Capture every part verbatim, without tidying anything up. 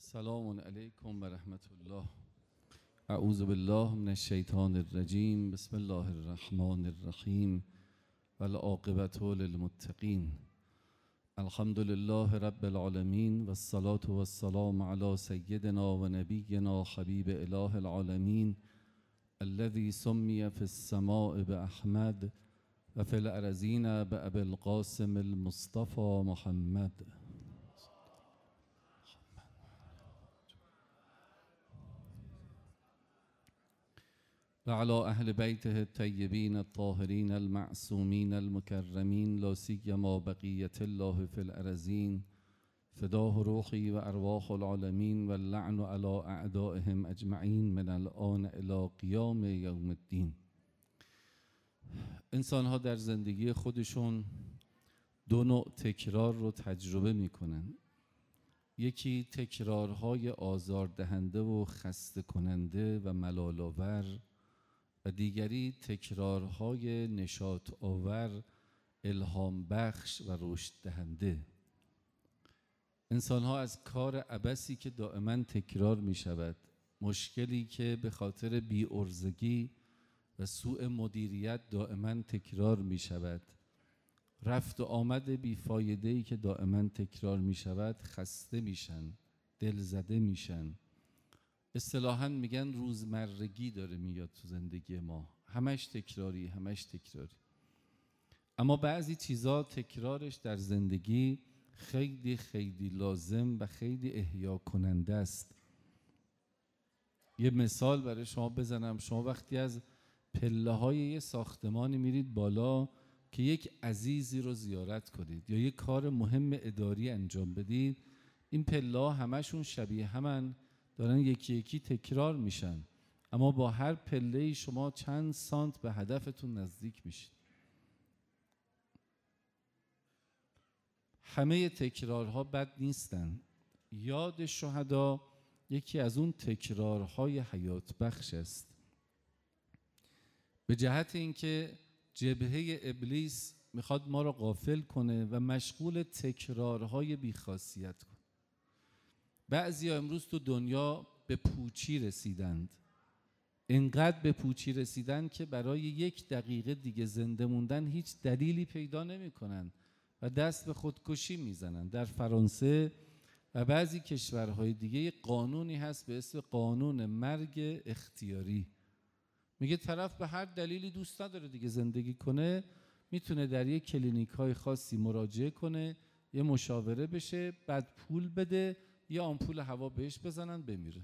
سلام علیکم و رحمت الله. اعوذ بالله من الشیطان الرجیم. بسم الله الرحمن الرحیم و العاقبة للمتقین. الحمد لله رب العالمین و الصلاة و السلام علی سیدنا و نبینا حبیب اله العالمین الذي سمی فی السماء باحمد و فی الارضین بابی القاسم المصطفى محمد. و علی اهل بیته الطیبین الطاهرین المعصومین المکرمین لا سیما بقیة الله فی الارضین فداه روحی و ارواح العالمین و اللعن علی اعدائهم اجمعین من الآن الی قیام یوم الدین. انسان ها در زندگی خودشون دو نوع تکرار رو تجربه میکنن. یکی تکرارهای آزاردهنده و خسته کننده و ملال آور و دیگری تکرارهای نشاط آور، الهام بخش و رشد دهنده. انسان ها از کار عبثی که دائما تکرار می شود، مشکلی که به خاطر بی‌عرضگی و سوء مدیریت دائما تکرار می شود، رفت و آمد بیفایده‌ای که دائما تکرار می شود، خسته میشن، دلزده میشن. اصطلاحاً میگن روزمرگی داره میاد تو زندگی ما، همش تکراری همش تکراری. اما بعضی چیزا تکرارش در زندگی خیلی خیلی لازم و خیلی احیا کننده است. یه مثال برای شما بزنم. شما وقتی از پله های یه ساختمانی میرید بالا که یک عزیزی رو زیارت کنید یا یک کار مهم اداری انجام بدید، این پله ها همشون شبیه همن، دارن یکی یکی تکرار میشن، اما با هر پله‌ای شما چند سانت به هدفتون نزدیک میشید. همه تکرارها بد نیستن. یاد شهدا یکی از اون تکرارهای حیات بخش است، به جهت اینکه جبهه ابلیس میخواد ما رو غافل کنه و مشغول تکرارهای بیخاصیت کنه. بعضی امروز تو دنیا به پوچی رسیدند، انقدر به پوچی رسیدند که برای یک دقیقه دیگه زنده موندن هیچ دلیلی پیدا نمی کنن و دست به خودکشی میزنن. در فرانسه و بعضی کشورهای دیگه قانونی هست به اسم قانون مرگ اختیاری. میگه طرف به هر دلیلی دوست نداره دیگه زندگی کنه، میتونه در یک کلینیک های خاصی مراجعه کنه، یه مشاوره بشه، بعد پول بده، یه آمپول هوا بهش بزنن بمیره.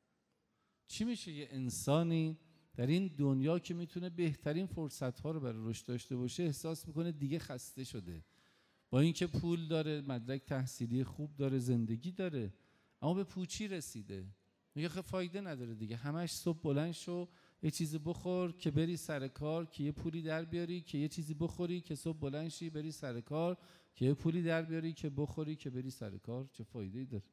چی میشه یه انسانی در این دنیا که میتونه بهترین فرصت ها رو برای رشد داشته باشه احساس میکنه دیگه خسته شده، با اینکه پول داره، مدرک تحصیلی خوب داره، زندگی داره، اما به پوچی رسیده. میگه خب فایده نداره دیگه، همش صبح بلند شو یه چیزی بخور که بری سر کار که یه پولی در بیاری، که یه چیزی بخوری که صبح بلند شی بری سر کار که یه پولی در بیاری که بخوری که بری سر کار. چه فایده‌ای داره؟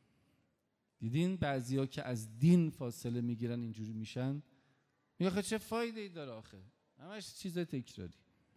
دیدین بعضیا که از دین فاصله میگیرن اینجوری میشن؟ میگه خب چه فایده‌ای داره آخه؟ همش چیز تکراری.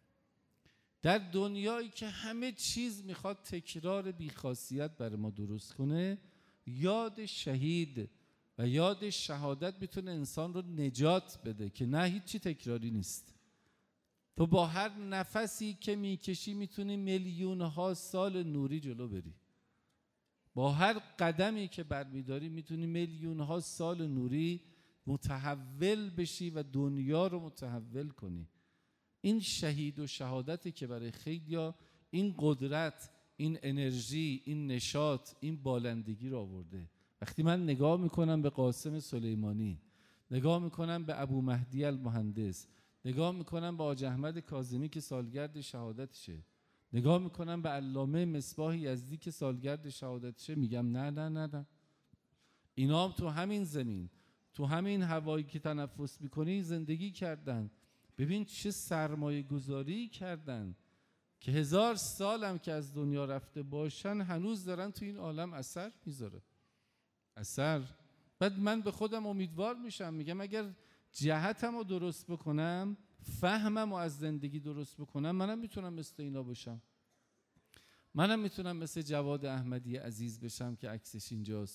در دنیایی که همه چیز میخواد تکرار بیخاصیت برای ما درست کنه، یاد شهید و یاد شهادت میتونه انسان رو نجات بده که نه هیچی تکراری نیست. تو با هر نفسی که میکشی میتونی میلیون ها سال نوری جلو بری. با هر قدمی که برمیداری میتونی میلیون ها سال نوری متحول بشی و دنیا رو متحول کنی. این شهید و شهادتی که برای خیلیا این قدرت، این انرژی، این نشاط، این بالندگی رو آورده. وقتی من نگاه میکنم به قاسم سلیمانی، نگاه میکنم به ابو مهدی المهندس، نگاه میکنم به حاج احمد کاظمی که سالگرد شهادتشه، نگاه میکنم به علامه مصباح یزدی که سالگرد شهادتشه، میگم نه نه نه نه، اینا هم تو همین زمین، تو همین هوایی که تنفس میکنی زندگی کردن. ببین چه سرمایه گذاری کردن که هزار سالم که از دنیا رفته باشن هنوز دارن تو این عالم اثر میذاره. اثر. بعد من به خودم امیدوار میشم، میگم اگر جهتم رو درست بکنم، فهمم رو از زندگی درست بکنم، منم میتونم مثل اینا باشم. منم میتونم مثل جواد احمدی عزیز بشم که عکسش اینجاست.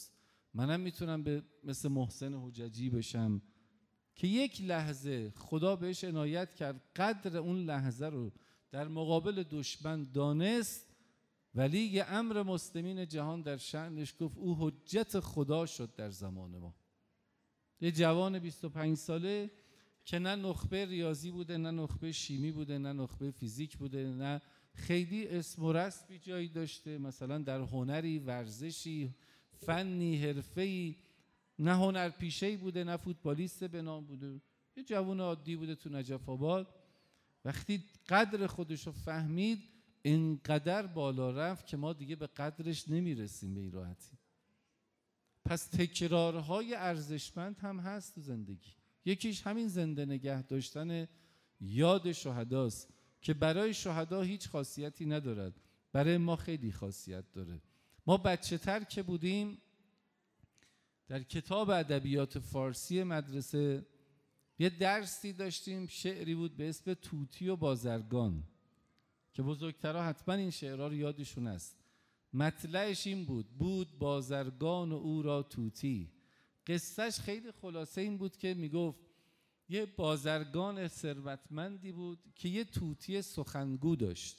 منم میتونم به مثل محسن حججی بشم که یک لحظه خدا بهش عنایت کرد، قدر اون لحظه رو در مقابل دشمن دانست، ولی امر مسلمین جهان در شأنش گفت او حجت خدا شد در زمان ما. یه جوان بیست و پنج ساله که نه نخبه ریاضی بوده، نه نخبه شیمی بوده، نه نخبه فیزیک بوده، نه خیلی اسم و رسمی جایی داشته، مثلا در هنری، ورزشی، فنی، حرفه‌ای، نه هنرپیشه‌ای بوده، نه فوتبالیست به نام بوده، یه جوان عادی بوده تو نجف آباد. وقتی قدر خودش رو فهمید اینقدر بالا رفت که ما دیگه به قدرش نمیرسیم به این راحتی. پس تکرارهای ارزشمند هم هست تو زندگی. یکیش همین زنده نگه داشتن یاد شهداست که برای شهدا هیچ خاصیتی ندارد، برای ما خیلی خاصیت داره. ما بچه تر که بودیم در کتاب ادبیات فارسی مدرسه یه درسی داشتیم، شعری بود به اسم طوطی و بازرگان که بزرگترها حتما این شعرها رو یادشون است. مطلعش این بود: بود بازرگان و او را طوطی. قصهش خیلی خلاصه این بود که میگفت یه بازرگان ثروتمندی بود که یه طوطی سخنگو داشت.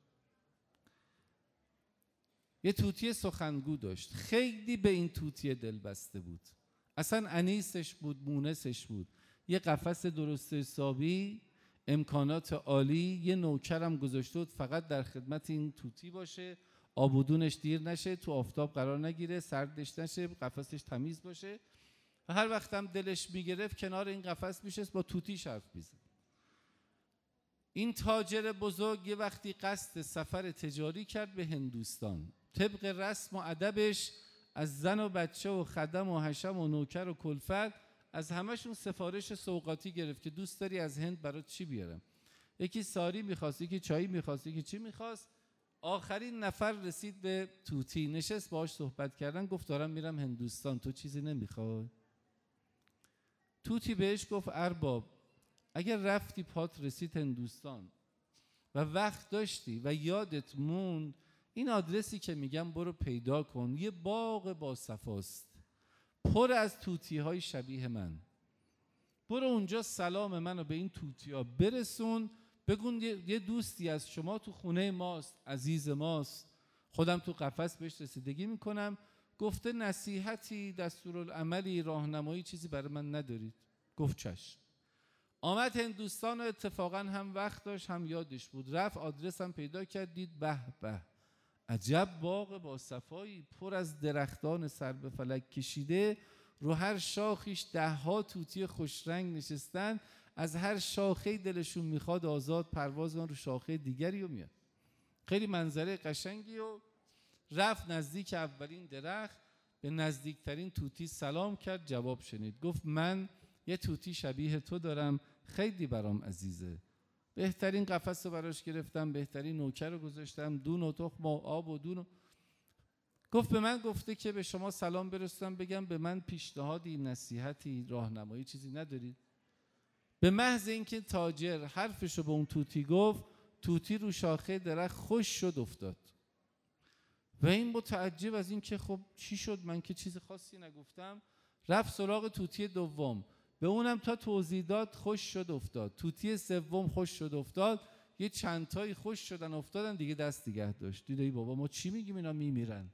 یه طوطی سخنگو داشت، خیلی به این طوطی دل بسته بود، اصلا انیسش بود، مونسش بود. یه قفس درست حسابی، امکانات عالی، یه نوکرم گذاشته بود فقط در خدمت این طوطی باشه، آبودونش دیر نشه، تو آفتاب قرار نگیره، سردش نشه، قفسش تمیز باشه. و هر وقتم دلش میگرفت کنار این قفس میشست با طوطیش حرف میزد. این تاجر بزرگ یه وقتی قصد سفر تجاری کرد به هندوستان. طبق رسم و ادبش از زن و بچه و خدم و حشم و نوکر و کلفت از همشون سفارش سوغاتی گرفت که دوست داری از هند برات چی بیارم. یکی ساری میخواست، یکی چایی میخواست، یکی چی میخواست. آخرین نفر رسید به طوطی، نشست باهاش صحبت کردن، گفت دارم میرم هندوستان، تو چیزی نمیخوای؟ طوطی بهش گفت ارباب اگر رفتی پات رسید هندوستان و وقت داشتی و یادت موند، این آدرسی که میگم برو پیدا کن، یه باغ با صفاست پر از طوطی های شبیه من. برو اونجا سلام منو به این طوطی ها برسون، بگون یه دوستی از شما تو خونه ماست، عزیز ماست، خودم تو قفس بهش رسیدگی میکنم، گفته نصیحتی، دستورالعملی، راهنمایی چیزی برای من ندارید؟ گفت چشم. آمد هندوستان و اتفاقا هم وقت داشت هم یادش بود، رفت آدرس هم پیدا کرد، دید به به عجب باغ با صفایی، پر از درختان سر به فلک کشیده، رو هر شاخیش ده ها طوطی خوش رنگ نشستن، از هر شاخه دلشون میخواد آزاد پرواز کنن رو شاخه دیگری و میاد. خیلی منظره قشنگی. و رفت نزدیک اولین درخت، به نزدیکترین طوطی سلام کرد، جواب شنید، گفت من یه طوطی شبیه تو دارم، خیلی برام عزیزه، بهترین قفس رو براش گرفتم، بهترین نوکر رو گذاشتم، دون و تخم و آب و دون و... گفت به من گفته که به شما سلام برسونم، بگم به من پیشنهادی، نصیحتی، راهنمایی چیزی ندارید؟ به محض اینکه تاجر حرفشو به اون طوطی گفت، طوطی رو شاخه درخت خوش شد افتاد. و این متعجب از این که خب چی شد، من که چیز خاصی نگفتم، رفت سراغ طوطی دوم، به اونم تا توضیح داد، خوش شد افتاد. طوطی سوم خوش شد افتاد، یه چند تایی خوش شدن افتادن، دیگه دست نگه داشت. دیدی بابا ما چی میگیم اینا میمیرن.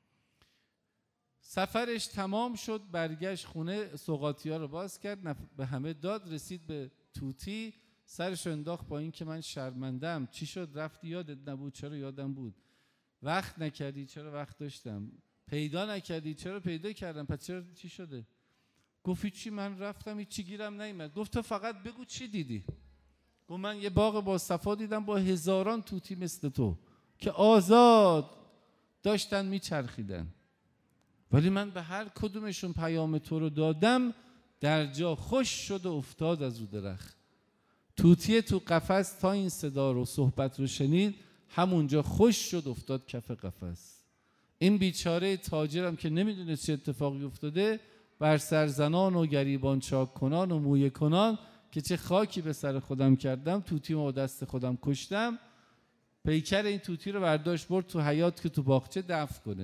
سفرش تمام شد، برگشت خونه، سوغاتی‌ها رو باز کرد، به همه داد، رسید به طوطی، سرش انداخت با این که من شرمندم، چی شد رفتی یادت نبود؟ چرا یادم بود. وقت نکردی؟ چرا وقت داشتم. پیدا نکردی؟ چرا پیدا کردم. پس چرا چی شده؟ گفت چی، من رفتم هیچ چی گیرم نیامد. گفت تو فقط بگو چی دیدی. گفت من یه باغ با صفا دیدم با هزاران طوطی مثل تو که آزاد داشتن میچرخیدن، ولی من به هر کدومشون پیام تو رو دادم، در جا خوش شد و افتاد از رو درخت. طوطی تو قفس تا این صدا رو صحبت رو شنید، همونجا خوش شد افتاد کف قفس. این بیچاره تاجرم که نمیدونست چه اتفاقی افتاده، بر سرزنان و گریبان چاک کنان و مویه کنان که چه خاکی به سر خودم کردم، طوطی ما دست خودم کشتم. پیکر این طوطی رو برداشت برد تو حیاط که تو باغچه دفن کنه.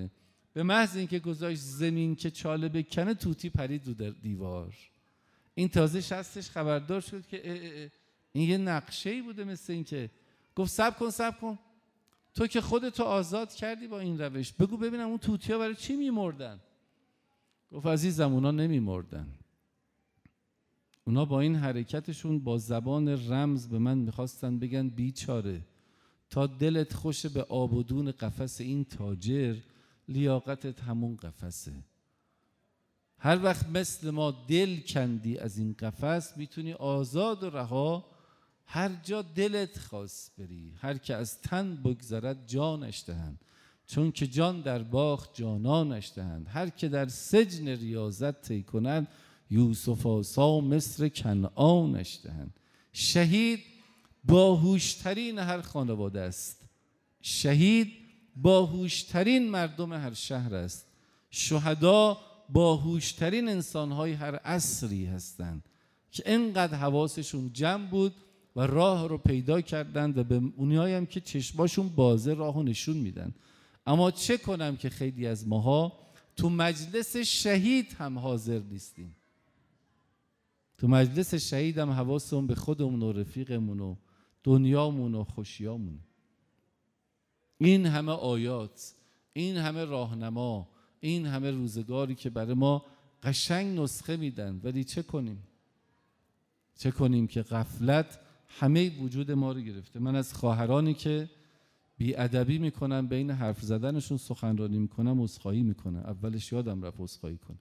به محض اینکه گذاشت زمین که چاله بکنه توتی پرید رو در دیوار. این تازه شستش خبردار شد که اه اه اه این یه نقشه‌ای بوده، مثل این که گفت صبر کن صبر کن، تو که خودتو آزاد کردی با این روش، بگو ببینم اون توتی‌ها برای چی میمردن؟ گفت عزیزم اونا نمیمردن، اونا با این حرکتشون با زبان رمز به من میخواستن بگن بیچاره تا دلت خوش به آبودون قفس این تاجر، لیاقتت همون قفسه. هر وقت مثل ما دل کندی از این قفس، میتونی آزاد و رها هر جا دلت خواست بری. هر که از تن بگذرد جانش دهند، چون که جان در باغ جانانش دهند. هر که در سجن ریاضت طی کند، یوسف آسا مصر کنعانش دهند. شهید باهوشترین هر خانواده است، شهید باهوشترین مردم هر شهر است، شهدا باهوشترین انسانهای هر عصری هستند که اینقدر حواسشون جمع بود و راه رو پیدا کردند و به اونایی هم که چشماشون بازه راه رو نشون میدن. اما چه کنم که خیلی از ماها تو مجلس شهید هم حاضر نیستیم. تو مجلس شهید هم حواسمون به خودمون و رفیقمون و دنیامون و خوشیامون. این همه آیات، این همه راهنما، این همه روزگاری که برای ما قشنگ نسخه میدن، ولی چه کنیم؟ چه کنیم که غفلت همه وجود ما رو گرفته. من از خواهرانی که بی‌ادبی میکنن بین حرف زدنشون سخنرانی میکنم عذرخواهی میکنم. اولش یادم رفت عذرخواهی کنم.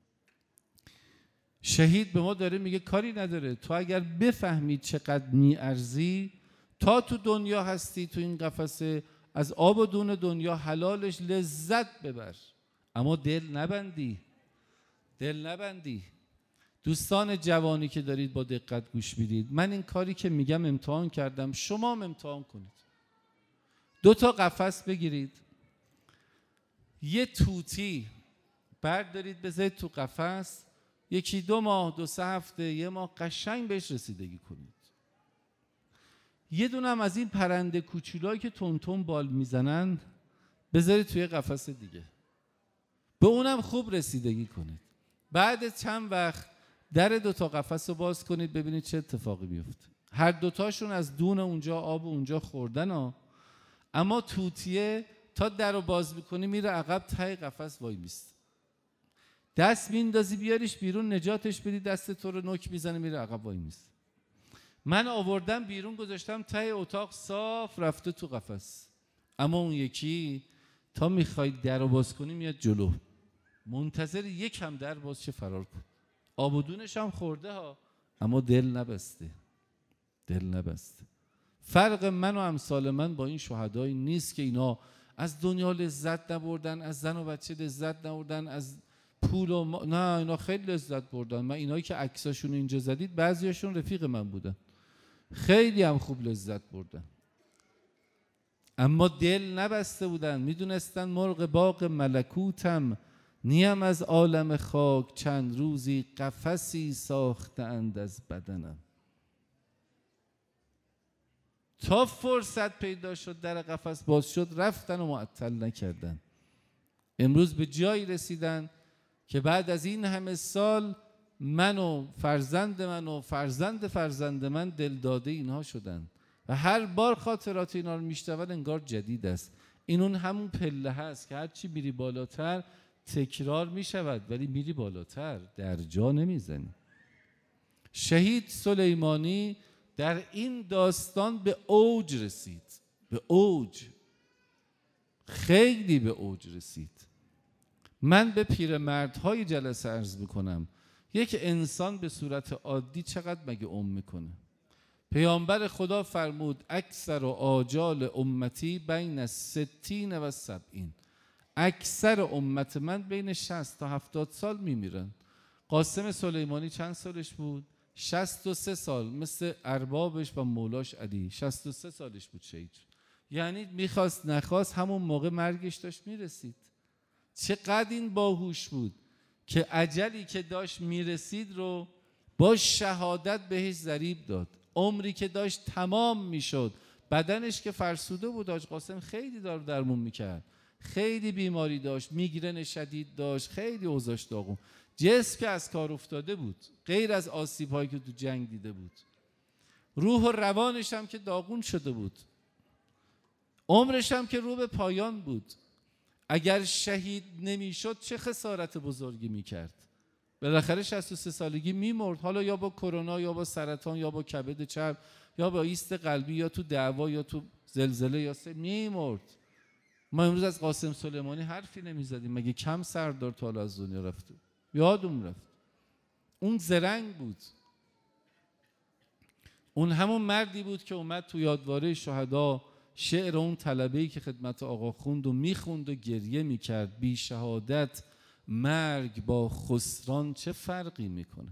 شهید به ما داره میگه کاری نداره، تو اگر بفهمی چقدر میارزی، تا تو دنیا هستی تو این قفسه، از آب و دون دنیا حلالش لذت ببر، اما دل نبندی، دل نبندی. دوستان جوانی که دارید با دقت گوش میدید، من این کاری که میگم امتحان کردم، شما هم امتحان کنید. دو تا قفس بگیرید، یه توتی بردارید بذارید تو قفس، یکی دو ماه دو سه هفته یه ماه قشنگ بهش رسیدگی کنید. یه دونه هم از این پرنده کوچولایی که تون تون بال میزنن بذارید توی قفس دیگه، به اونم خوب رسیدگی کنید. بعد چند وقت در دو تا قفس رو باز کنید ببینید چه اتفاقی میفته. هر دوتاشون از دون اونجا آب اونجا خوردن ها، اما توتیه تا در رو باز میکنی میره عقب ته قفس وای میست. دست میندازی بیاریش بیرون نجاتش بدی، دست تو رو نوک میزنه میره عقب وای میست. من آوردم بیرون گذاشتم ته اتاق صاف رفته تو قفس، اما اون یکی تا میخوای در رو باز کنی میاد جلو، منتظر یک هم در باز چه فرار کن. آبودونش هم خورده ها، اما دل نبسته، دل نبسته. فرق من و امثال من با این شهدایی نیست که اینا از دنیا لذت نبردن، از زن و بچه لذت نبردن، از پول و ما... نه اینا خیلی لذت بردن. من اینایی که عکساشون اینجا زدید بعضیاشون رفیق من بودن، خیلی هم خوب لذت بردن، اما دل نبسته بودن. میدونستن مرغ باغ ملکوتم، نیم از عالم خاک چند روزی قفسی ساختند از بدنم. تا فرصت پیدا شد در قفس باز شد رفتن و معطل نکردن. امروز به جایی رسیدن که بعد از این همه سال من و فرزند من و فرزند فرزند من دل داده اینها شدن و هر بار خاطرات اینا رو میشنون انگار جدید است. این اون همون پله هست که هرچی میری بالاتر تکرار میشود، ولی میری بالاتر در جا نمیزنی. شهید سلیمانی در این داستان به اوج رسید، به اوج، خیلی به اوج رسید. من به پیرمردهای جلسه عرض میکنم یک انسان به صورت عادی چقدر مگه عمر میکنه؟ پیامبر خدا فرمود اکثر و آجال امتی بین ستین و سبعین، اکثر امت من بین شصت تا هفتاد سال میمیرن. قاسم سلیمانی چند سالش بود؟ شصت و سه سال، مثل اربابش و مولاش علی شصت و سه سالش بود شهید. یعنی میخواست نخواست همون موقع مرگش داشت میرسید. چقدر این باهوش بود که اجلی که داشت میرسید رو با شهادت بهش ضریب داد. عمری که داشت تمام میشد، بدنش که فرسوده بود، حاج قاسم خیلی دار درمون میکرد، خیلی بیماری داشت، میگرن شدید داشت، خیلی اوضاعش داغون. جسم که از کار افتاده بود، غیر از آسیب هایی که تو جنگ دیده بود. روح و روانش هم که داغون شده بود. عمرش هم که رو به پایان بود. اگر شهید نمیشد چه خسارت بزرگی میکرد. بالاخره شصت و سه سالگی میمرد، حالا یا با کرونا یا با سرطان یا با کبد چرب یا با ایست قلبی یا تو دعوا یا تو زلزله یا سه میمرد. ما امروز از قاسم سلیمانی حرفی نمیزدیم، مگه کم سردار تا حالا از دنیا رفته؟ یادم رفت. اون زرنگ بود. اون همون مردی بود که اومد تو یادواره شهدا شعر اون طلبه‌ای که خدمت آقا خوند و میخوند و گریه میکرد: بی شهادت مرگ با خسران چه فرقی میکنه.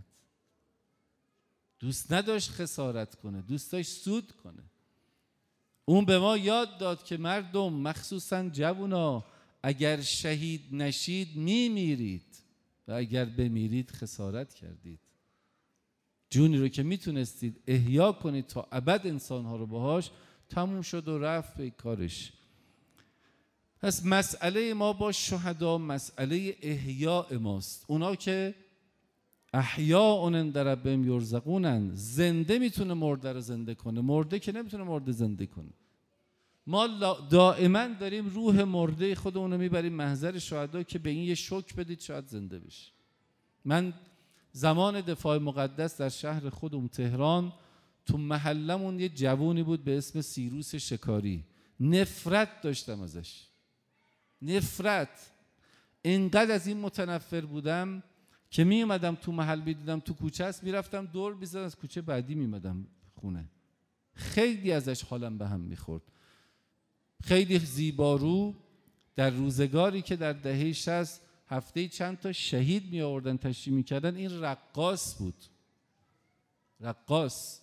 دوست نداشت خسارت کنه، دوست داشت سود کنه. اون به ما یاد داد که مردم، مخصوصا جوونا، اگر شهید نشید میمیرید و اگر بمیرید خسارت کردید. جونی رو که میتونستید احیا کنید تا ابد انسانها رو باهاش، تموم شد و رفت به کارش. پس مسئله ما با شهدا مسئله احیاء ماست. اونا که احیاء عند ربهم یرزقونن، زنده میتونه مرده رو زنده کنه، مرده که نمیتونه مرده زنده کنه. ما دائما داریم روح مرده خودمون رو میبریم محضر شهدا که به این یه شوک بدید شاید زنده بشه. من زمان دفاع مقدس در شهر خودم تهران، تو محلمون یه جوونی بود به اسم سیروس شکاری. نفرت داشتم ازش، نفرت. اینقدر از این متنفر بودم که می اومدم تو محل میدیدم تو کوچه است، میرفتم دور بیزدم، از کوچه بعدی می اومدم خونه. خیلی ازش حالم به هم میخورد. خیلی زیبارو، در روزگاری که در دهه شصت هفته چند تا شهید می آوردن تشریح میکردن، این رقاص بود. رقاص.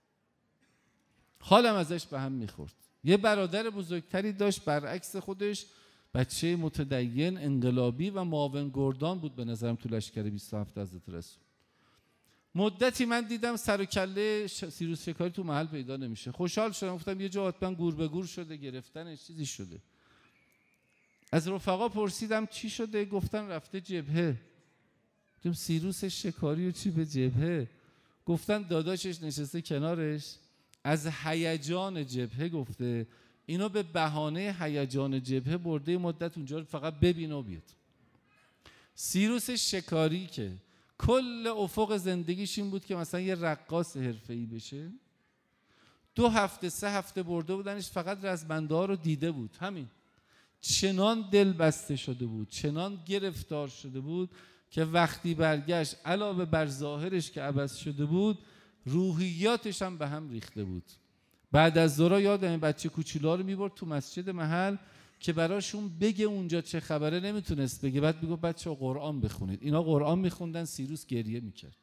حالم ازش به هم میخورد. یه برادر بزرگتری داشت برعکس خودش، بچه متدین انقلابی و معاون گردان بود به نظرم تو لشکر بیست و هفت حضرت رسول. مدتی من دیدم سر و کله سیروس شکاری تو محل پیدا نمیشه. خوشحال شدم، گفتم یه جا حتما گور به گور شده، گرفتنش چیزی شده. از رفقا پرسیدم چی شده، گفتن رفته جبهه. گفتم سیروس شکاری و چی به جبهه؟ گفتن داداشش نشسته کنارش، از هیجان جبهه گفته اینو به بهانه هیجان جبهه برده مدت اونجا رو فقط ببینه و بیاد. سیروس شکاری که کل افق زندگیش این بود که مثلا یه رقاص حرفه‌ای بشه، دو هفته سه هفته برده بودنش فقط رزمنده ها رو دیده بود. همین. چنان دل بسته شده بود، چنان گرفتار شده بود که وقتی برگشت علاوه بر ظاهرش که عوض شده بود، روحیاتش هم به هم ریخته بود. بعد از ظهر یادم بچه کوچولا رو میبرد تو مسجد محل که براشون بگه اونجا چه خبره، نمیتونست بگه. بعد میگه بچه‌ها قرآن بخونید. اینا قرآن میخوندن، سیروس گریه میکرد.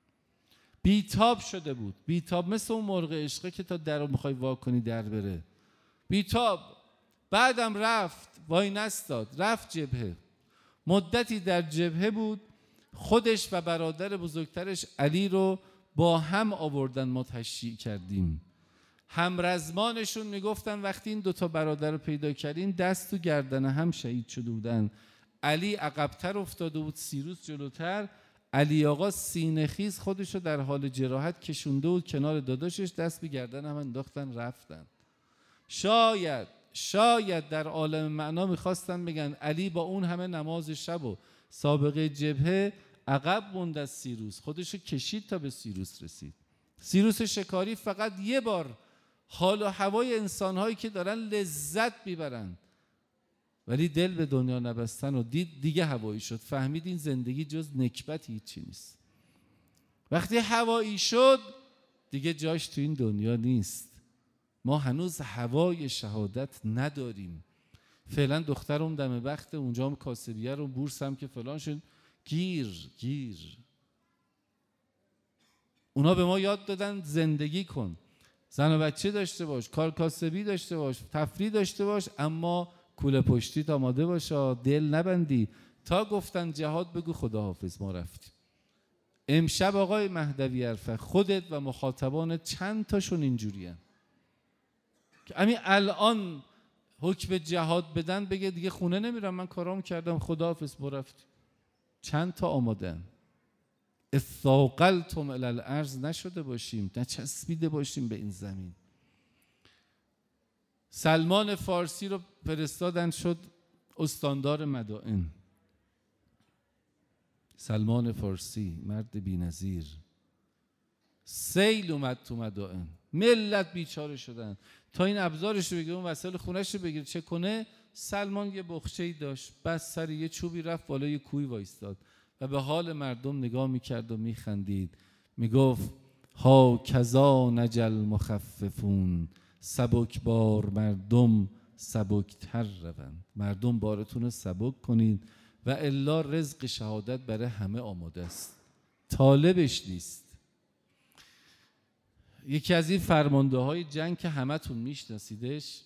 بیتاب شده بود، بیتاب، مثل اون مرغ عشقه که تا در رو میخوای وا کنی در بره. بیتاب. بعدم رفت، وای نستاد، رفت جبهه. مدتی در جبهه بود. خودش و برادر بزرگترش علی رو با هم آوردن، ما تشییع کردیم. همرزمانشون میگفتن وقتی این دوتا برادر رو پیدا کردیم دست تو گردن هم شهید شده بودن. علی عقبتر افتاده بود، سیروس جلوتر. علی آقا سینه خیز خودش رو در حال جراحت کشونده بود کنار داداشش، دست به گردن هم انداختن رفتن. شاید شاید در عالم معنا میخواستن بگن علی با اون همه نماز شب و سابقه جبهه عقب موند از سیروس، خودشو کشید تا به سیروس رسید. سیروس شکاری فقط یه بار حال و هوای انسانهایی که دارن لذت میبرن ولی دل به دنیا نبستن و دید دیگه هوایی شد، فهمید این زندگی جز نکبت هیچی نیست. وقتی هوایی شد دیگه جاش تو این دنیا نیست. ما هنوز هوای شهادت نداریم. فعلا دخترم دم بخت، اونجا هم کاسبیه رو بورس هم که فلان شد، گیر گیر. اونا به ما یاد دادن زندگی کن، زن و بچه داشته باش، کار کاسبی داشته باش، تفریح داشته باش، اما کوله پشتیت آماده باش، دل نبندی. تا گفتن جهاد بگو خداحافظ، ما رفتیم. امشب آقای مهدوی عرفه، خودت و مخاطبان چند تاشون اینجوری هن که همین الان حکم جهاد بدن بگه دیگه خونه نمیرم، من کارام کردم، خداحافظ برفت. چند تا آمادن. اثاقلتم الی الارض نشده باشیم، نچسبیده باشیم به این زمین. سلمان فارسی رو فرستادن شد استاندار مدائن. سلمان فارسی مرد بی‌نظیر، سیل اومد تو مدائن، ملت بیچاره شدن، تا این ابزارش رو بگیره اون وسایل خونش رو بگیره چه کنه. سلمان یه بخچه‌ای داشت، بس سر یه چوبی رفت بالای یه کوی وایستاد و به حال مردم نگاه میکرد و میخندید، میگفت ها کذا نجل مخففون، سبک بار مردم سبکتر روند. مردم بارتون رو سبک کنید و الا رزق شهادت برای همه آماده است، طالبش نیست. یکی از این فرمانده های جنگ که همه تون میشناسیدش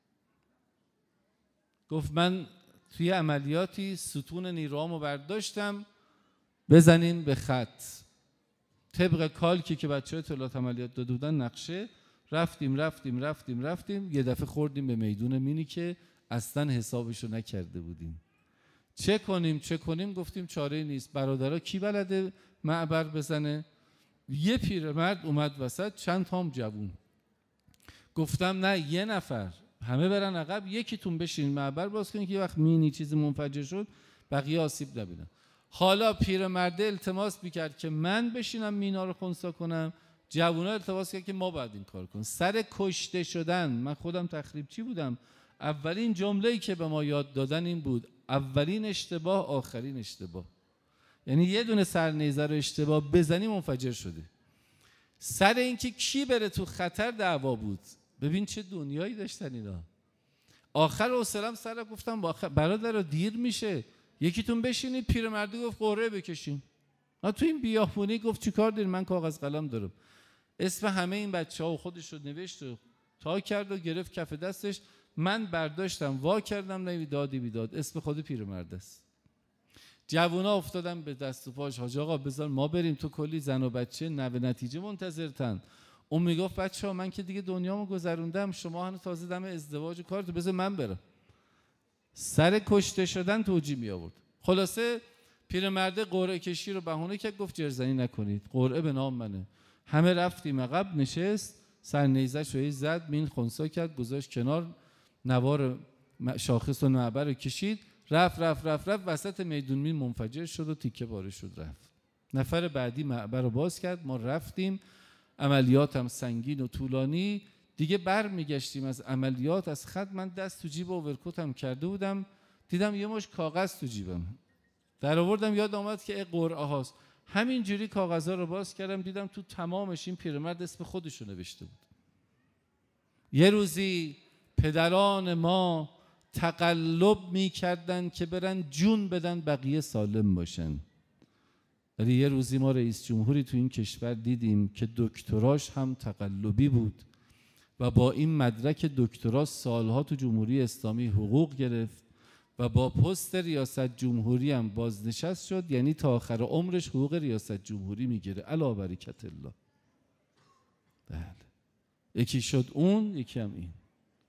گفت من توی عملیاتی ستون نیروهامو برداشتم بزنیم به خط، طبق کالکی که بچه های اطلاعات عملیات داده بودن نقشه، رفتیم رفتیم رفتیم رفتیم یه دفعه خوردیم به میدون مینی که اصلا حسابشو نکرده بودیم. چه کنیم چه کنیم؟ گفتیم چاره نیست. برادرها کی بلده معبر بزنه؟ یه پیرمرد اومد وسط، چند تام جوون. گفتم نه یه نفر، همه برن عقب، یکیتون بشین معبر باز کنین که یه وقت مینی چیزی منفجر شد بقیه آسیب نبینن. حالا پیرمرده التماس میکرد که من بشینم مینا رو خنثی کنم، جوونا التماس کرد که ما باید این کار کنیم. سر کشته شدن من خودم تخریبچی بودم، اولین جمله‌ای که به ما یاد دادن این بود اولین اشتباه آخرین اشتباه. یعنی یه دونه سرنیزه رو اشتباه بزنی منفجر شده. سر اینکه کی بره تو خطر دعوا بود. ببین چه دنیایی داشتن اینا. آخر حوصله‌ام سر گفتم برادر دیر میشه، یکیتون بشینید. پیرمردی گفت قرعه بکشیم. ما تو این بیابونی گفت چیکار دارین؟ من کاغذ قلم دارم. اسم همه این بچه‌ها و خودش رو نوشت و تا کرد و گرفت کف دستش. من برداشتم وا کردم، نه دادی بیداد، اسم خود پیرمرد است. جوونا افتادن به دست و پاش، حاج آقا بذار ما بریم، تو کلی زن و بچه نوه نتیجه منتظرتن. اون میگفت بچه‌ها من که دیگه دنیامو گذروندم، شما هنوز تازه دم ازدواج و کارتو، بذار من برم. سر کشته شدن توجیه می آورد. خلاصه پیرمرد قرعه کشی رو بهونه کرد، گفت جرزنی نکنید، قرعه به نام منه. همه رفتیم عقب، نشست، سرنیزه‌ش رو زد، مین خنثی کرد، گذاشت کنار، نوار شاخص و معبر رو کشید، رفت رفت رفت رفت وسط میدون مین منفجر شد و تیکه پاره شد رفت. نفر بعدی معبر رو باز کرد، ما رفتیم. عملیات هم سنگین و طولانی دیگه. بر میگشتیم از عملیات از خط، من دست تو جیب اوورکوتم کرده بودم، دیدم یه مش کاغذ تو جیبم، در آوردم یاد آمد که قرعه هاست. همینجوری کاغذها رو باز کردم، دیدم تو تمامش این پیرمرد اسم خودش رو نوشته بود. یه روزی پدران ما تقلب میکردن که برن جون بدن بقیه سالم باشن، ولی یه روزی ما رئیس جمهوری تو این کشور دیدیم که دکتراش هم تقلبی بود و با این مدرک دکترا سالها تو جمهوری اسلامی حقوق گرفت و با پست ریاست جمهوری هم بازنشست شد. یعنی تا آخر عمرش حقوق ریاست جمهوری میگیره. علی برکت الله. بله، یکی شد اون، یکی هم این.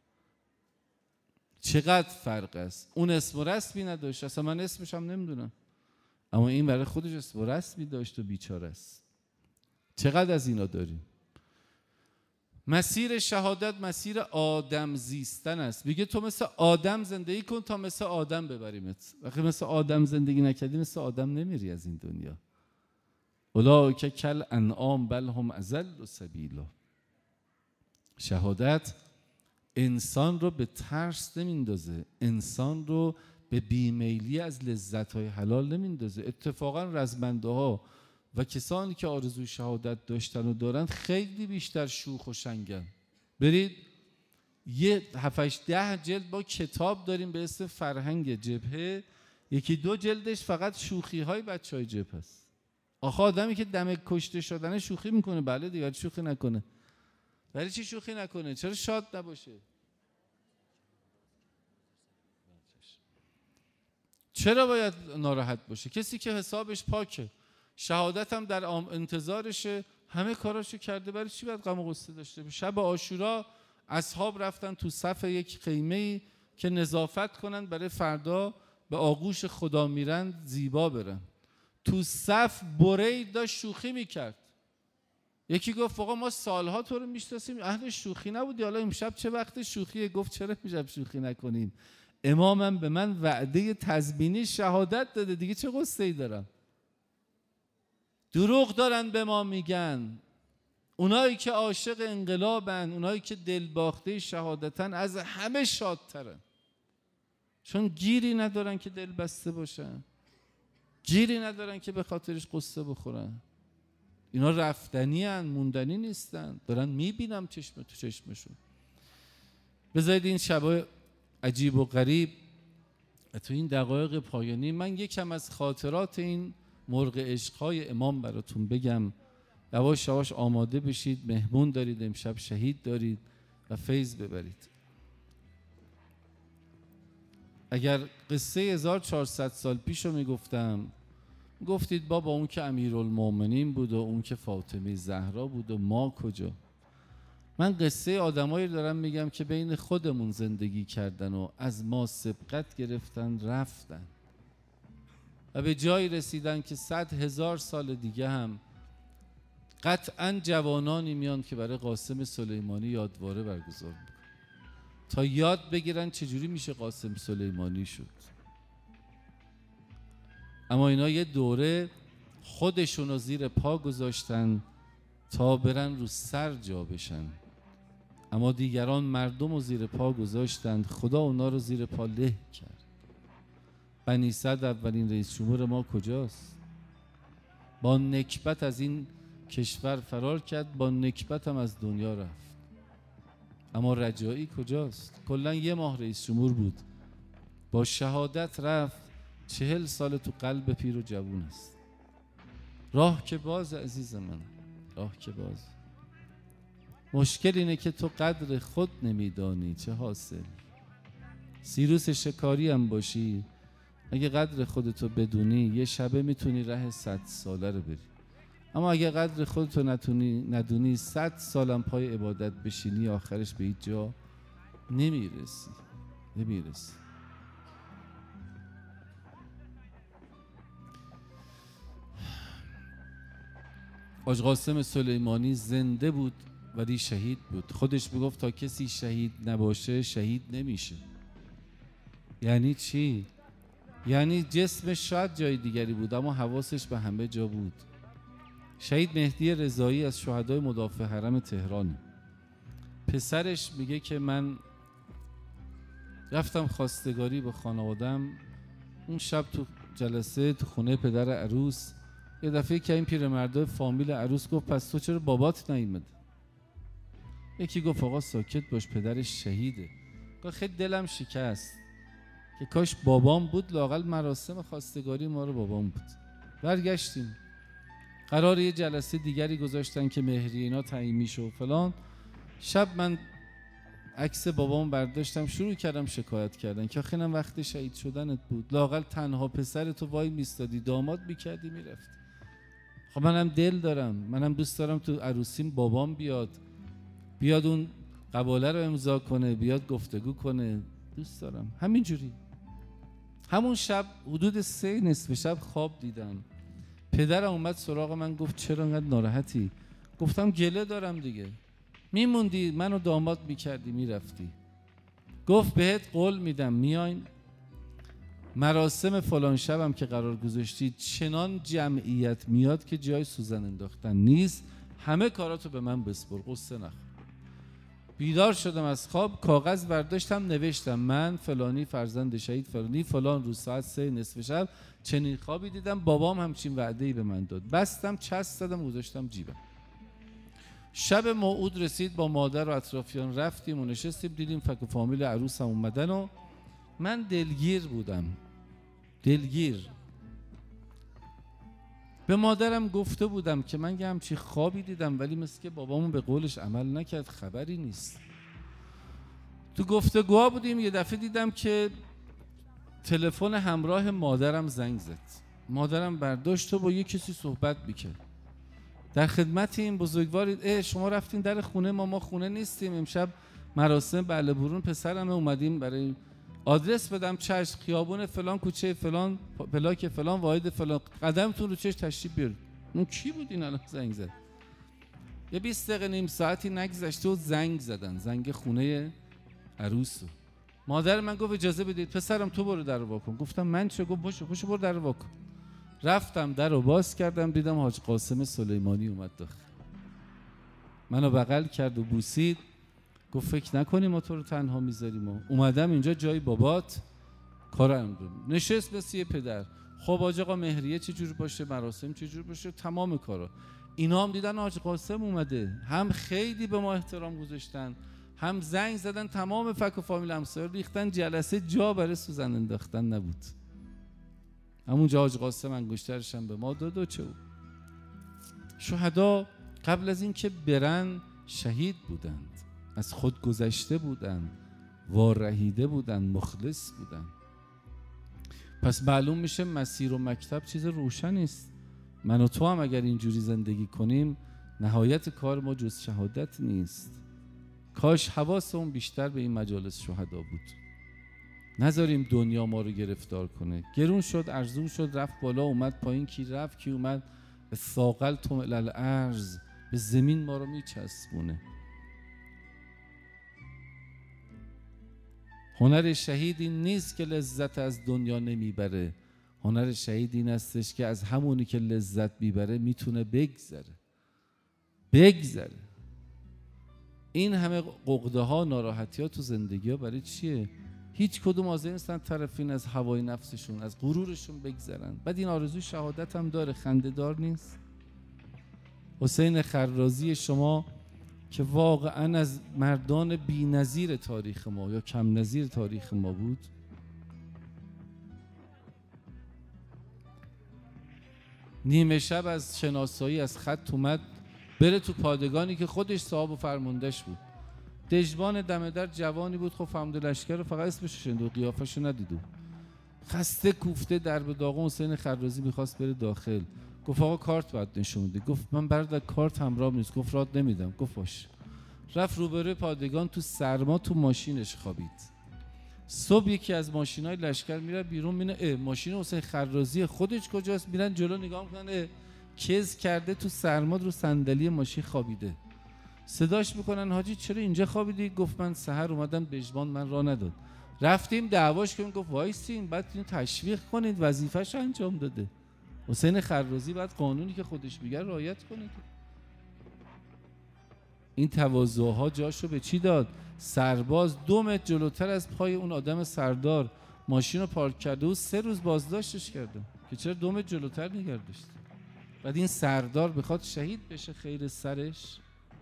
چقدر فرق است. اون اسم و رسمی نداشت، اصلا من اسمش هم نمیدونم، اما این برای خودش اسم و رسمی داشت و بیچاره است. چقدر از اینا داریم. مسیر شهادت مسیر آدم زیستن است. میگه تو مثل آدم زندگی کن تا مثل آدم ببریمت. وقتی مثل آدم زندگی نکردی مثل آدم نمیری از این دنیا. اولئک کل انعام بل هم اضل سبیلا. شهادت انسان رو به ترس نمیندازه، انسان رو به بیمیلی از لذت‌های حلال نمیندازه. اتفاقا رزمنده ها و کسانی که آرزوی شهادت داشتن و دارن خیلی بیشتر شوخ و شنگن. برید یه هفت ده جلد با کتاب داریم به اسم فرهنگ جبهه، یکی دو جلدش فقط شوخی های بچه های جبهه است. آخه آدمی که دم کشته شدنه شوخی میکنه، بله دیگه شوخی نکنه. ولی چی شوخی نکنه؟ چرا شاد نباشه؟ چرا باید ناراحت باشه؟ کسی که حسابش پاکه، شهادت هم در انتظارشه، همه کاراشو کرده، برای چی باید غم و غصه داشته باشه؟ شب عاشورا اصحاب رفتن تو صف یک خیمه که نظافت کنن برای فردا به آغوش خدا میرن زیبا برن. تو صف برید داشت شوخی میکرد. یکی گفت آقا ما سالها تو رو میشناسیم، اهل شوخی نبودی، حالا امشب چه وقت شوخیه؟ گفت چرا امشب شوخی نکنیم؟ امامم به من وعده تضمینی شهادت داده، دیگه چه قصه ای دارم؟ دروغ دارن به ما میگن. اونایی که عاشق انقلابن، اونایی که دل باخته شهادتن، از همه شادترن، چون گیری ندارن که دل بسته باشن، گیری ندارن که به خاطرش قصه بخورن. اینا رفتنی هن، موندنی نیستن، دارن میبینم چشم تو چشمشون. بذارید این شبای عجیب و غریب تو این دقایق پایانی من یکم از خاطرات این مرغ عشقهای امام براتون بگم. یواش یواش آماده بشید، مهمون دارید امشب، شهید دارید و فیض ببرید. اگر قصه هزار و چهارصد سال پیش رو میگفتم، گفتید بابا اون که امیرالمومنین بود و اون که فاطمه زهرا بود و ما کجا؟ من قصه آدمایی دارم میگم که بین خودمون زندگی کردن و از ما سبقت گرفتن رفتن و به جایی رسیدن که صد هزار سال دیگه هم قطعاً جوانانی میان که برای قاسم سلیمانی یادواره برگزار میکنن تا یاد بگیرن چجوری میشه قاسم سلیمانی شد. اما اینا یه دوره خودشون رو زیر پا گذاشتن تا برن رو سر جا بشن، اما دیگران مردم رو زیر پا گذاشتن، خدا اونا رو زیر پا له کرد. بنی صدر اولین رئیس جمهور ما کجاست؟ با نکبت از این کشور فرار کرد، با نکبت هم از دنیا رفت. اما رجایی کجاست؟ کلا یه ماه رئیس جمهور بود، با شهادت رفت. چهل سال تو قلب پیر و جوون است. راه که باز عزیز من، راه که باز. مشکل اینه که تو قدر خود نمیدانی، چه حاصل؟ سیروس شکاری هم باشی، اگه قدر خودتو بدونی یه شبه میتونی ره صد ساله رو بری. اما اگه قدر خودتو نتونی ندونی، صد سالم پای عبادت بشینی، آخرش به هیچ جا نمیرسی نمیرسی حاج قاسم سلیمانی زنده بود ولی شهید بود. خودش میگفت تا کسی شهید نباشه شهید نمیشه. یعنی چی؟ یعنی جسمش شاید جای دیگری بود اما حواسش به همه جا بود. شهید مهدی رضایی از شهدای مدافع حرم تهران، پسرش میگه که من رفتم خواستگاری به خانوادم، اون شب تو جلسه تو خونه پدر عروس یه دفعه که این پیرمرده فامیل عروس گفت پس تو چرا بابات نیومد؟ یکی گفت آقا ساکت باش پدرش شهیده. گفت خیلی دلم شکست که کاش بابام بود، لااقل مراسم خواستگاری ما رو بابام بود. برگشتیم، قرار یه جلسه دیگری گذاشتن که مهریه اینا تعیین میشه و فلان. شب من عکس بابام برداشتم، شروع کردم شکایت کردن که آخه اینم وقت شهید شدنت بود، لااقل تنها پسر تو وای میستادی، داماد میکردی میرفت. خب منم دل دارم، منم دوست دارم تو عروسیم بابام بیاد بیاد اون قباله رو امضا کنه، بیاد گفتگو کنه، دوست دارم. همینجوری همون شب حدود سه نصف شب خواب دیدم. پدرم اومد سراغ من گفت چرا انقدر ناراحتی؟ گفتم گله دارم دیگه، میموندی منو داماد میکردی میرفتی. گفت بهت قول میدم میایم مراسم فلان شبم که قرار گذاشتی چنان جمعیت میاد که جای سوزن انداختن نیست، همه کاراتو به من بسپر، قصه نخور. بیدار شدم از خواب، کاغذ برداشتم نوشتم من فلانی فرزند شهید فلانی فلان روز ساعت سه نصف شب چنین خوابی دیدم، بابام همچین وعده‌ای به من داد. بستم چسب زدم گذاشتم جیبم. شب موعود رسید، با مادر و اطرافیان رفتیم و نشستیم، دیدیم فک و فامیل عروس هم اومدن و من دلگیر بودم، دلگیر. به مادرم گفته بودم که من یه همچی خوابی دیدم ولی مثل که بابامون به قولش عمل نکرد، خبری نیست. تو گفتگوها بودیم، یه دفعه دیدم که تلفن همراه مادرم زنگ زد. مادرم برداشت و با یه کسی صحبت میکرد. در خدمت این بزرگوارید، اه شما رفتین در خونه ما، ما خونه نیستیم، امشب مراسم بله برون پسرم اومدیم برای آدرس بدم، چشم خیابون فلان، کوچه فلان، پلاک فلان، واحد فلان، قدمتون رو چش تشریف بیارید. اون کی بود این الان زنگ زد؟ یه بیست دقیقه نیم ساعتی نگذشته و زنگ زدن، زنگ خونه عروس. مادر من گفت اجازه بدید پسرم تو برو در رو وا کن. گفتم من چه؟ گفت باشه باشه برو در رو وا کن. رفتم در رو باز کردم، دیدم حاج قاسم سلیمانی اومد داخل. منو بغل کرد و بوسید، گفت فکر نکنی ما تو رو تنها میذاریم، ما اومدم اینجا جای بابات کار انجام. نشست مثل یه پدر. خب حاج آقا مهریه چجور باشه، مراسم چجور باشه، تمام کارا. اینا هم دیدن حاج قاسم اومده، هم خیلی به ما احترام گذاشتن، هم زنگ زدن تمام فک و فامیل همسایه ریختن، جلسه جا برای سوزن انداختن نبود. همونجا حاج قاسم انگشترش هم به ما داد و چه بود. شهدا قبل از این که برن شهید بودند، از خود گذشته بودند، وارهیده بودند، مخلص بودند. پس معلوم میشه مسیر و مکتب چیز روشنی است. من و تو هم اگر اینجوری زندگی کنیم نهایت کار ما جز شهادت نیست. کاش حواسمون بیشتر به این مجالس شهدا بود. نذاریم دنیا ما رو گرفتار کنه. گرون شد، ارزون شد، رفت بالا اومد پایین، کی رفت کی اومد، به ثاقل تو الارض، به زمین ما رو میچسبونه. هنر شهید این نیست که لذت از دنیا نمیبره. هنر شهید این استش که از همونی که لذت بیبره میتونه بگذره بگذره. این همه عقده ها، ناراحتی ها تو زندگی ها برای چیه؟ هیچ کدوم حاضر نیستن طرفین از هوای نفسشون، از غرورشون بگذرن. بعد این آرزوی شهادت هم داره، خنده دار نیست؟ حسین خرازی شما که واقعا از مردان بی نظیر تاریخ ما یا کم نظیر تاریخ ما بود، نیمه شب از شناسایی از خط اومد بره تو پادگانی که خودش صاحب و فرماندهش بود. دژبان دم در جوانی بود، خب فهمد لشکر رو، فقط اسمش شنید و قیافش رو ندید. خسته کوفته در به داغون حسین خرازی میخواست بره داخل. گفت آقا کارت باید نشون بدی. گفت من برادر کارت همراه نیست. گفت رات نمیدم. گفت باش. رفت روبروی پادگان تو سرما تو ماشینش خوابید. صبح یکی از ماشینای لشکر میره بیرون، میبینه اه ماشین حسین خرازی خودش کجاست، میرن جلو نگاه میکنن کز کرده تو سرما رو صندلی ماشین خوابیده. صداش میکنن حاجی چرا اینجا خوابیدی؟ گفت من سحر اومدم دژبان من راه نداد. رفتیم دعواش کردیم، گفت وایسین بعد اینو تشویق کنید، وظیفه‌ش انجام داده. حسین خرازی بعد قانونی که خودش میگه رعایت کنید. این تواضع‌ها جاشو به چی داد؟ سرباز دو متر جلوتر از پای اون آدم سردار ماشین رو پارک کرده و سه روز بازداشتش کرده که چرا دو متر جلوتر نگه داشت. بعد این سردار بخواد شهید بشه خیر سرش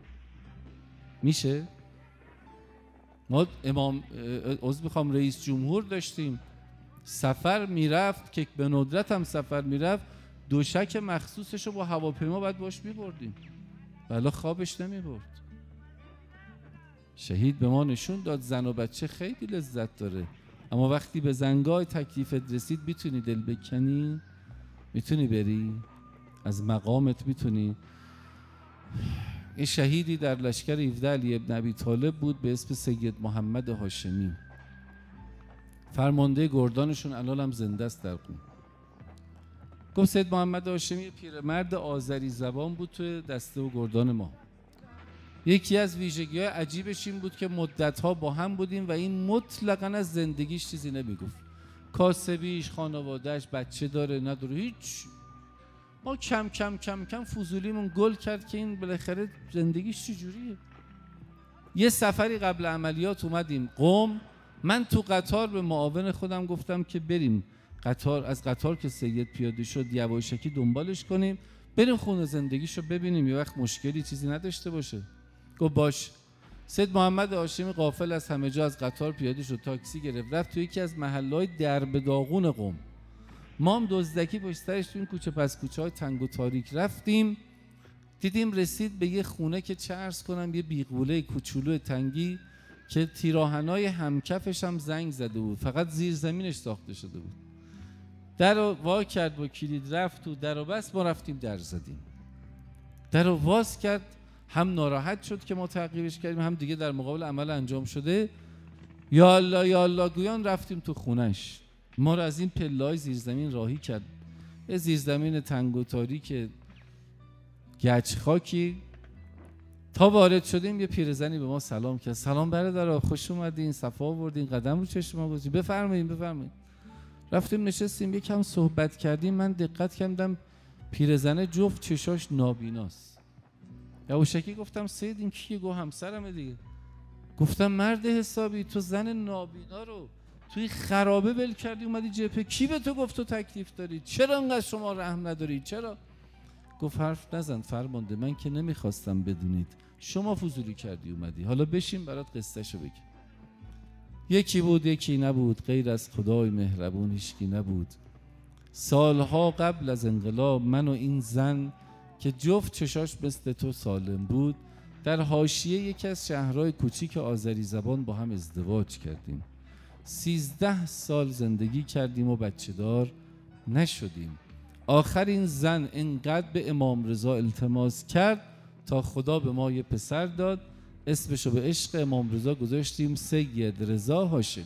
میشه؟ ما امام عضو میخوام رئیس جمهور داشتیم، سفر میرفت که به ندرت هم سفر میرفت، دوشک مخصوصش رو با هواپیما باید باش میبردیم ولی خوابش نمیبرد. شهید به ما نشون داد زن و بچه خیلی لذت داره، اما وقتی به زنگاه تکلیفت رسید میتونی دل بکنی، میتونی بری از مقامت، میتونی. این شهیدی در لشکر هفده علی ابن ابی طالب بود به اسم سید محمد هاشمی، فرمانده گردانشون، الان هم زنده است در قم. گفت سید محمد هاشمی پیرمرد آذری زبان بود توی دسته و گردان ما. یکی از ویژگی‌های عجیبش این بود که مدت‌ها با هم بودیم و این مطلقاً از زندگیش چیزی نمیگفت. کاسبیش، خانواده‌اش، بچه داره نداره، هیچ. ما کم کم کم کم فضولیمون گل کرد که این بالاخره زندگیش چجوریه. یه سفری قبل عملیات اومدیم قم، من تو قطار به معاون خودم گفتم که بریم قطار، از قطار که سید پیاده شد یواشکی دنبالش کنیم بریم خونه زندگیشو ببینیم یه وقت مشکلی چیزی نداشته باشه. گفت باش. سید محمد هاشمی غافل از همه جا از قطار پیاده شد، تاکسی گرفت رفت تو یکی از محله‌های درب داغون قم. ما هم دزدکی پشت سرش تو این کوچه پس کوچه های تنگ و تاریک رفتیم، دیدیم رسید به یه خونه که چه عرض کنم یه بیغوله کوچولو تنگی که تیراهنای همکفش هم زنگ زده بود، فقط زیر زمینش ساخته شده بود. در رو وا کرد با کلید رفت تو در رو بس، ما رفتیم در زدیم. در رو واز کرد، هم ناراحت شد که ما تعقیبش کردیم، هم دیگه در مقابل عمل انجام شده یا الله یا الله گویان رفتیم تو خونش. ما رو از این پله‌های زیرزمین راهی کرد، یه زیرزمین تنگ و تاریک گچ خاکی. تا وارد شدیم یه پیرزنی به ما سلام کرد. سلام برادرها، خوش اومدین، صفا آوردین، قدم رو چشم ما گذاشتین، بفرمایید بفرمایید. رفتیم نشستیم یکم صحبت کردیم. من دقت کردم پیرزنه جفت چشاش نابیناست. یواشکی گفتم سید این کیه؟ گفت همسرمه دیگه. گفتم مرد حسابی، تو زن نابینا رو توی خرابه ول کردی اومدی جبهه، کی به تو گفت تو تکلیف داری؟ چرا انقدر شما رحم نداری؟ چرا؟ گفت حرف نزن فرمانده، من که نمیخواستم بدونید، شما فضولی کردی اومدی، حالا بشین برات قصه‌شو بگم. یکی بود یکی نبود، غیر از خدای مهربون هیچکی نبود. سالها قبل از انقلاب من و این زن که جفت چشاش مثل تو سالم بود، در حاشیه یکی از شهرهای کوچیک آذری زبان با هم ازدواج کردیم. سیزده سال زندگی کردیم و بچه دار نشدیم. آخر این زن انقدر به امام رضا التماس کرد تا خدا به ما یه پسر داد، اسمشو به عشق امام رضا گذاشتیم سید رضا هاشمی.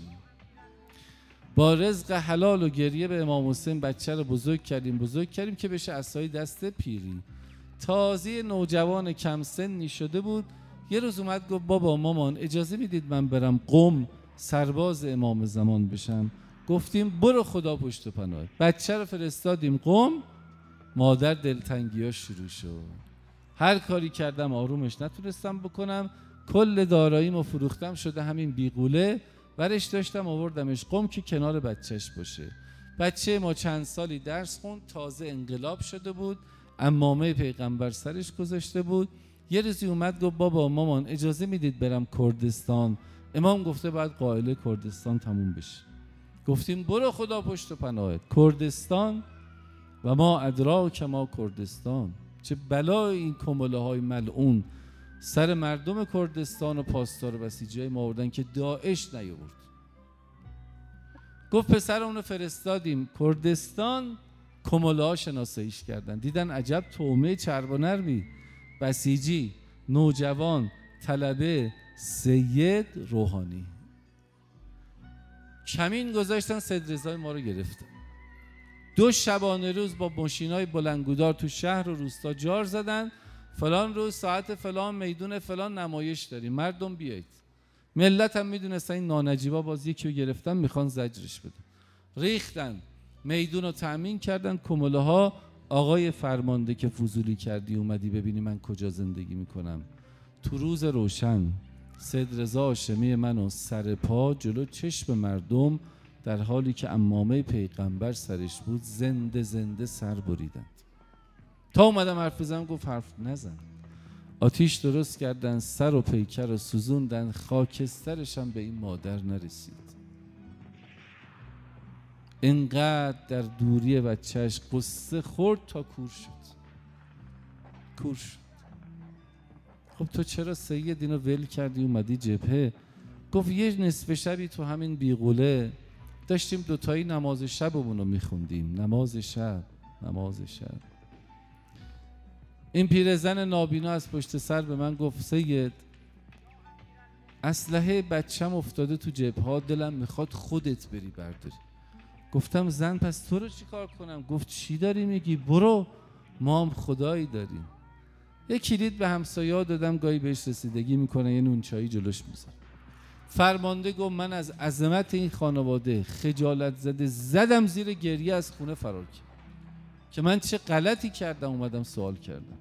با رزق حلال و گریه به امام حسین بچه رو بزرگ کردیم بزرگ کردیم که بشه عصای دست پیری. تازه نوجوان کم سنی شده بود. یه روز اومد گفت بابا مامان اجازه میدید من برم قم سرباز امام زمان بشم؟ گفتیم برو خدا پشت و پناهت. بچه رو فرستادیم قم. مادر دلتنگی ها شروع شد. هر کاری کردم آرومش نتونستم بکنم. کل داراییمو فروختم شده همین بیغوله. برش داشتم آوردمش قم که کنار بچهش باشه. بچه ما چند سالی درس خوند، تازه انقلاب شده بود، عمامه پیغمبر سرش گذاشته بود. یه روزی اومد گفت بابا مامان اجازه میدید برم کردستان؟ امام گفته باید قائله کردستان تموم بشه. گفتیم برو خدا پشت و پناهت. کردستان و ما ادراک ما کردستان. چه بلای این کمله های ملعون سر مردم کردستان و پاسدار بسیجی ما آوردن که داعش نیاورد. گفت پسر اونو فرستادیم کردستان، کمله ها شناساییش کردن، دیدن عجب طعمه چرب و نرمی، بسیجی، نوجوان، طلبه، سید، روحانی. کمین گذاشتن سید رضای ما رو گرفتن. دو شبانه روز با ماشینای بلندگودار تو شهر و روستا جار زدن. فلان روز ساعت فلان میدون فلان نمایش داریم، مردم بیایید. ملت هم میدونستن این نانجیبا باز یکی رو گرفتن میخوان زجرش بدن. ریختن، میدون رو تأمین کردن. کمله ها آقای فرمانده که فضولی کردی اومدی ببینی من کجا زندگی میکنم. تو روز روشن سید رضا هاشمی منو سر پا جلو چشم مردم در حالی که عمامه پیغمبر سرش بود زنده زنده سر بریدند. تا اومدم حرف بزنم گفت حرف نزن. آتیش درست کردن، سر و پیکر رو سوزوندن، خاکسترش هم به این مادر نرسید. اینقدر در دوری بچهش قصه خورد تا کور شد. کور شد. خب تو چرا سید اینو ول کردی اومدی جبهه؟ گفت یه نصف شبی تو همین بیغوله داشتیم دوتایی نماز شبمون رو میخوندیم. نماز شب نماز شب این پیرزن نابینا از پشت سر به من گفت سید اسلحه بچم افتاده تو جبهه، دلم میخواد خودت بری برداری. گفتم زن پس تو رو چی کار کنم؟ گفت چی داری میگی؟ برو، ما هم خدایی داریم. یه کلید به همسایه‌ها دادم، گاهی بهش رسیدگی میکنه، یه نون چایی جلوش میذارم. فرمانده گفت من از عظمت این خانواده خجالت زده زدم زیر گریه از خونه فرار کردم که من چه غلطی کردم اومدم سوال کردم.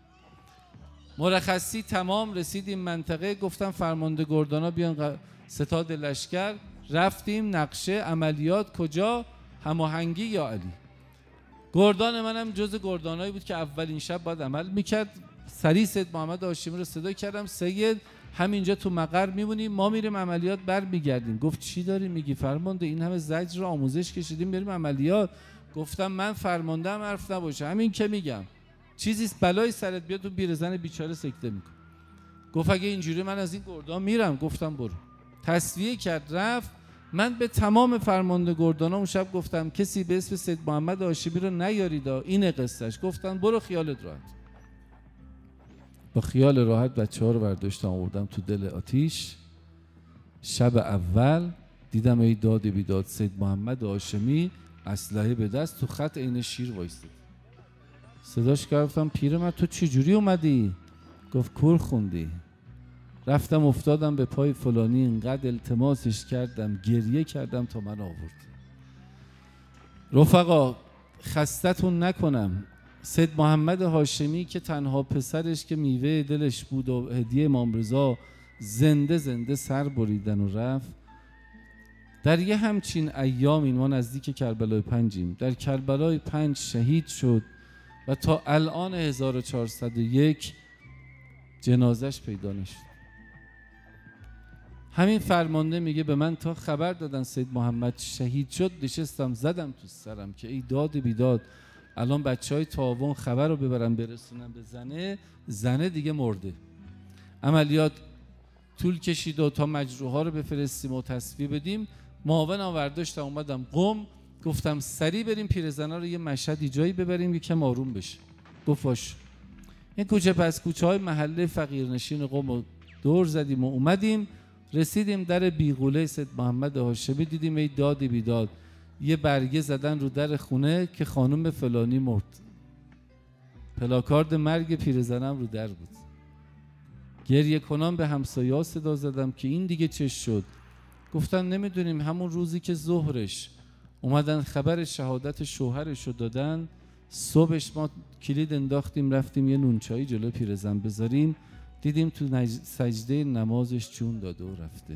مرخصی تمام رسیدیم منطقه، گفتم فرمانده گردانا بیان ستاد لشکر. رفتیم نقشه عملیات کجا؟ هماهنگی یا علی. گردان منم جز گردانایی بود که اولین شب باید عمل میکرد. سریع سید محمد هاشمی رو صدا کردم، سید همینجا تو مقر میمونیم، ما میریم عملیات بر میگردیم. گفت چی داری میگی فرمانده؟ این همه زجر رو آموزش کشیدیم بریم عملیات. گفتم من فرمانده هم حرف نباشه، همین که میگم چیزی بلای سرت بیاد تو بیرزن بیچاره سکته میکن. گفت اگه اینجوری من از این گردان میرم. گفتم برو. تصفیه کرد رفت. من به تمام فرمانده گردانا اون شب گفتم کسی به اسم سید محمد هاشمی رو نیارید، اینه قصهش. گفتن برو خیالت راحت. با خیال راحت بچه ها رو برداشتم آوردم تو دل آتیش. شب اول دیدم ای داد بیداد سید محمد هاشمی اسلحه به دست تو خط عین شیر وایستاد. صداش گرفتم پیرمرد تو چجوری اومدی؟ گفت کور خوندی. رفتم افتادم به پای فلانی، اینقدر التماسش کردم، گریه کردم تا من آورد. رفقا خستتون نکنم، سید محمد هاشمی که تنها پسرش که میوه دلش بود و هدیه امام رضا زنده زنده سر بریدن و رفت. در یه همچین ایامی، ما نزدیک کربلای پنجیم، در کربلای پنج شهید شد و تا الان هزار و چهارصد و یک جنازش پیدا نشد. همین فرمانده میگه به من تا خبر دادن سید محمد شهید شد نشستم زدم تو سرم که ای داد بیداد، الان بچه های تاوان خبر رو ببرن برسونن به زنه، زنه دیگه مرده. عملیات طول کشید و تا مجروحا رو بفرستیم و تصفیه بدیم. معاونم برداشتم اومدم قم، گفتم سریع بریم پیرزنا رو یه مشهدی جایی ببریم یکم آروم بشه. گفت باش. این کوچه پس کوچه های محله فقیرنشین قم رو دور زدیم و اومدیم، رسیدیم در بیغوله سید محمد هاشمی، دیدیم ای داد بیداد یه برگه زدن رو در خونه که خانم فلانی مرد. پلاکارد مرگ پیرزنم رو در بود. گریه کنان به همسایه‌ها صدا زدم که این دیگه چه شد؟ گفتن نمیدونیم، همون روزی که ظهرش اومدن خبر شهادت شوهرش رو دادن، صبحش ما کلید انداختیم رفتیم یه نونچایی جلو پیرزن بذاریم، دیدیم تو نج... سجده نمازش جون داده و رفته.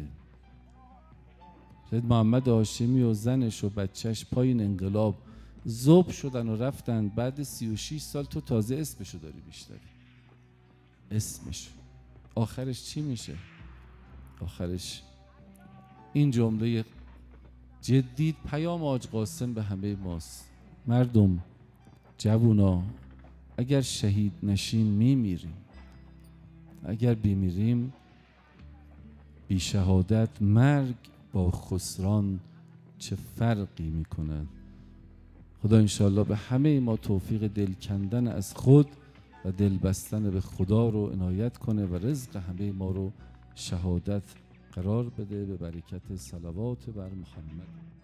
سید محمد هاشمی و زنش و بچهش پایین انقلاب ذوب شدن و رفتن. بعد سی و شش سال تو تازه اسمشو داری بیشتری. اسمش آخرش چی میشه؟ آخرش این جمله جدید پیام حاج قاسم به همه ماست. مردم، جوونا، اگر شهید نشین میمیریم، اگر بیمیریم بی شهادت مرگ با خسران چه فرقی میکنه؟ خدا انشاءالله به همه ما توفیق دل کندن از خود و دل بستن به خدا رو عنایت کنه و رزق همه ما رو شهادت قرار بده به برکت صلوات بر محمد.